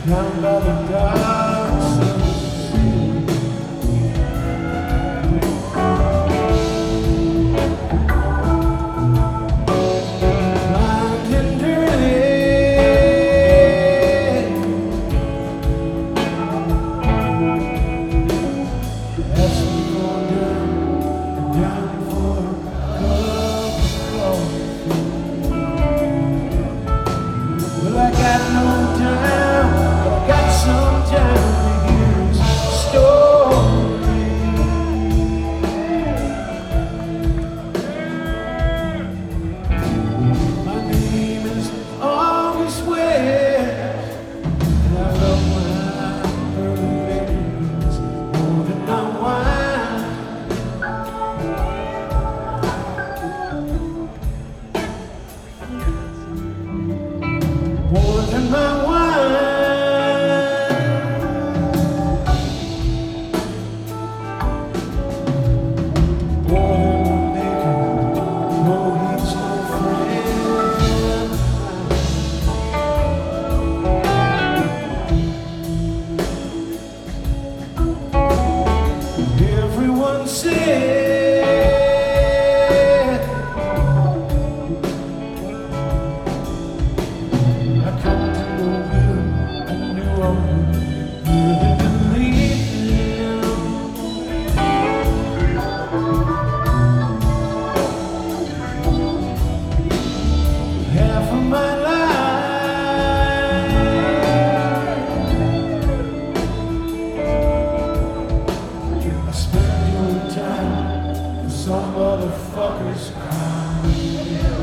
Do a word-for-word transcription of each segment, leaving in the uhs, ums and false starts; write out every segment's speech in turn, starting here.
down by the docks of the sea. Blind and dirty, asking for down, down for a cup of coffee. Well, I got no time, but I got some time to hear his story. My name is August West, and I love my early days more than my wine. More than my wine. More than my maker. No, he's no friend. Everyone said I come to know you, I knew I would really believe him. Half of my life I spent doing time for some motherfuckers crying.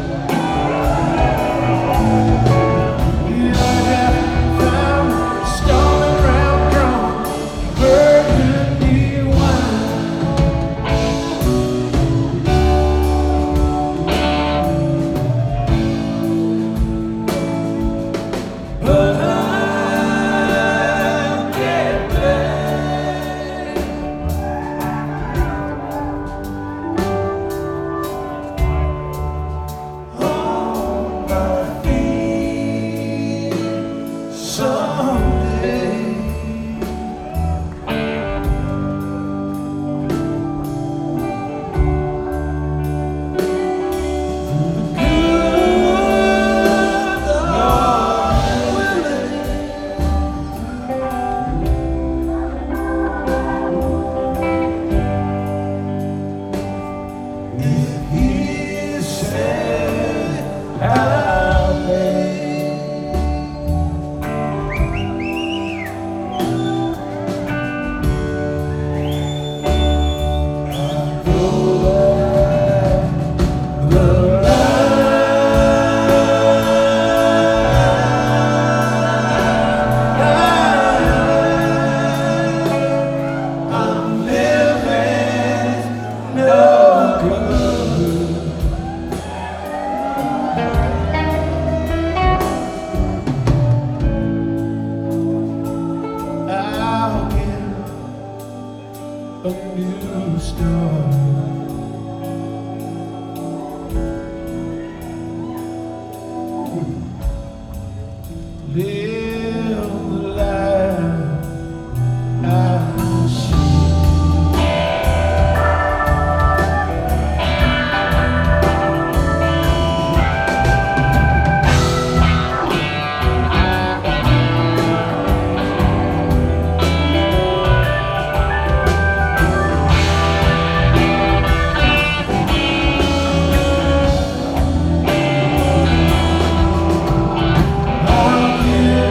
A new start. Live the life I see. I'll give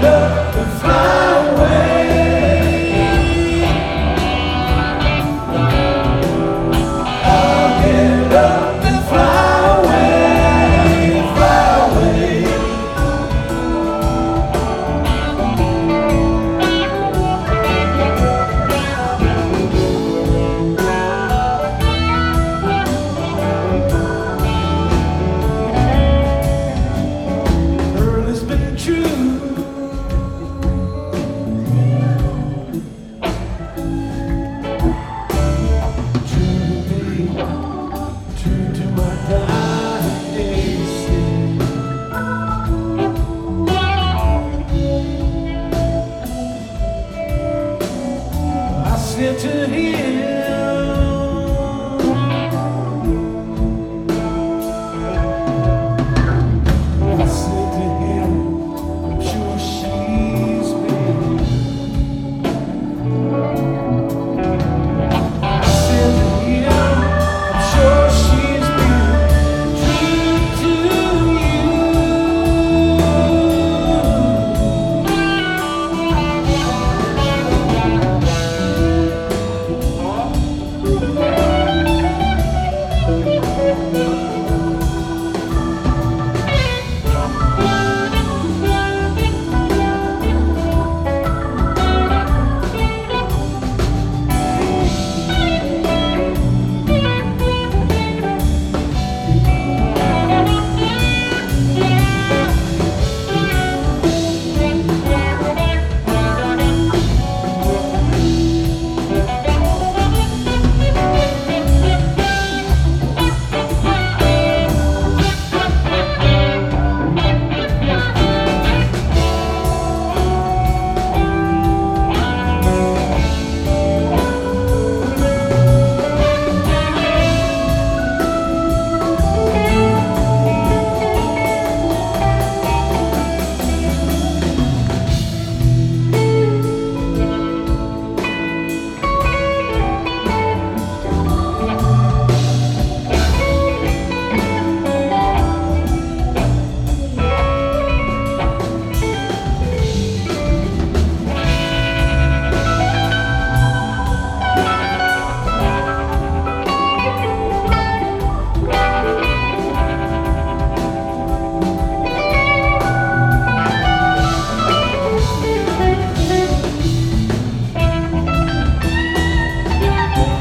to hear